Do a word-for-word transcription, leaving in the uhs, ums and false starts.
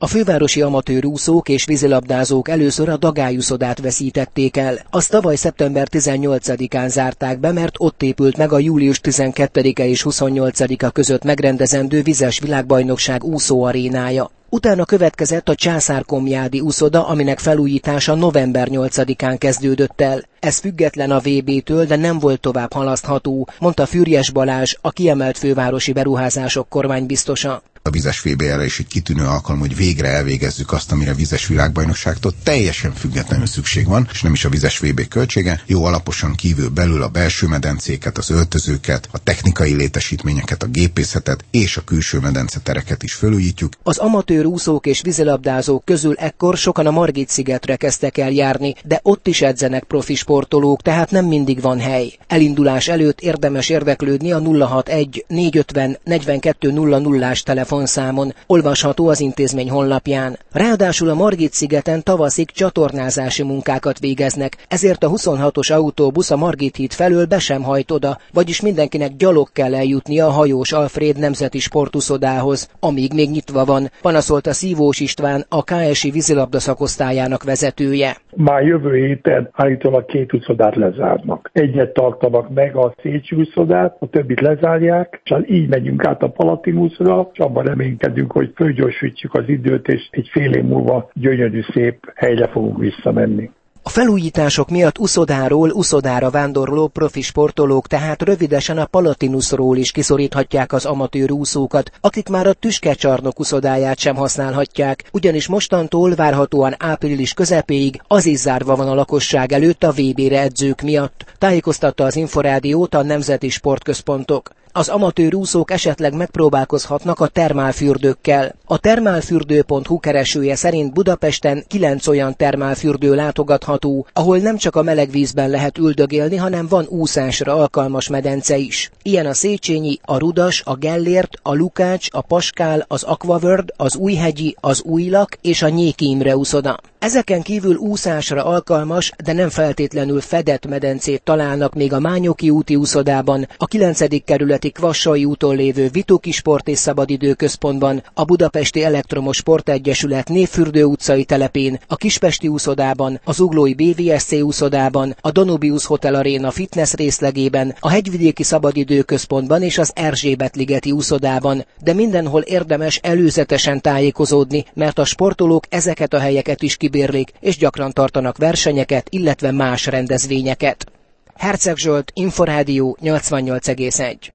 A fővárosi amatőr úszók és vízilabdázók először a Dagály úszodát veszítették el. Azt tavaly szeptember tizennyolcadikán zárták be, mert ott épült meg a július tizenkettedike és huszonnyolcadika között megrendezendő vizes világbajnokság úszóarénája. Utána következett a Császár-Komjádi úszoda, aminek felújítása november nyolcadikán kezdődött el. Ez független a vé bé-től, de nem volt tovább halasztható, mondta Füriyes Balázs, a kiemelt fővárosi beruházások kormánybiztosa. A vizes vé bé erre is egy kitűnő alkalom, hogy végre elvégezzük azt, amire a vizes világbajnokságtól teljesen függetlenül szükség van, és nem is a vizes vé bé költsége. Jó alaposan kívül belül a belső medencéket, az öltözőket, a technikai létesítményeket, a gépészetet és a külső medencetereket is felújítjuk. Az amatőr úszók és vízilabdázók közül ekkor sokan a Margit-szigetre kezdtek el járni, de ott is edzenek profi sportolók, tehát nem mindig van hely. Elindulás előtt érdemes érdeklődni a nulla hatvanegy négyszázötven negyvenkettő nulla nullás telefonszámon, olvasható az intézmény honlapján. Ráadásul a Margit-szigeten tavaszig csatornázási munkákat végeznek, ezért a huszonhatos autóbusz a Margit híd felől be sem hajt oda, vagyis mindenkinek gyalog kell eljutnia a Hajós Alfréd nemzeti sportuszodához, amíg még nyitva van, panaszolta Szívós István, a ká es i vízilabda szakosztályának vezetője. Már jövő héten állítólag két úszodát lezárnak. Egyet tartanak meg, a Szécsi úszodát, a többit lezárják, és így megyünk át a Palatin úszodra, és abban reménykedünk, hogy fölgyorsítjuk az időt, és egy fél év múlva gyönyörű szép helyre fogunk visszamenni. A felújítások miatt uszodáról uszodára vándorló profi sportolók tehát rövidesen a Palatinusról is kiszoríthatják az amatőr úszókat, akik már a Tüskecsarnok uszodáját sem használhatják, ugyanis mostantól várhatóan április közepéig az is zárva van a lakosság előtt a vé bé-re edzők miatt, tájékoztatta az Inforádiót a Nemzeti Sportközpontok. Az amatőr úszók esetleg megpróbálkozhatnak a termálfürdőkkel. A termálfürdő pont hu keresője szerint Budapesten kilenc olyan termálfürdő látogatható, ahol nem csak a meleg vízben lehet üldögélni, hanem van úszásra alkalmas medence is. Ilyen a Széchenyi, a Rudas, a Gellért, a Lukács, a Paskál, az Aquaworld, az Újhegyi, az Újlak és a Nyéki Imre úszoda. Ezeken kívül úszásra alkalmas, de nem feltétlenül fedett medencét találnak még a Mányoki úti úszodában, a kilencedik kerületi Kvassai úton lévő Vituki Sport és Szabadidőközpontban, a Budapesti Elektromos Sportegyesület Névfürdő utcai telepén, a Kispesti úszodában, az Zuglói bé vé es cé úszodában, a Danubius Hotel Arena fitness részlegében, a Hegyvidéki Szabadidőközpontban és az Erzsébet-ligeti úszodában, de mindenhol érdemes előzetesen tájékozódni, mert a sportolók ezeket a helyeket is kibérlik, és gyakran tartanak versenyeket, illetve más rendezvényeket. Herceg Zsolt, Inforádió nyolcvannyolc egész egy.